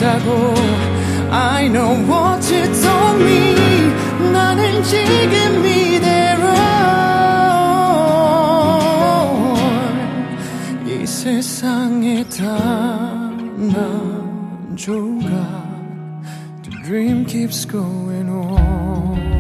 있다고 I know what you told me 나는 지금 이대로 이 세상에 단 한 조각 The dream keeps going on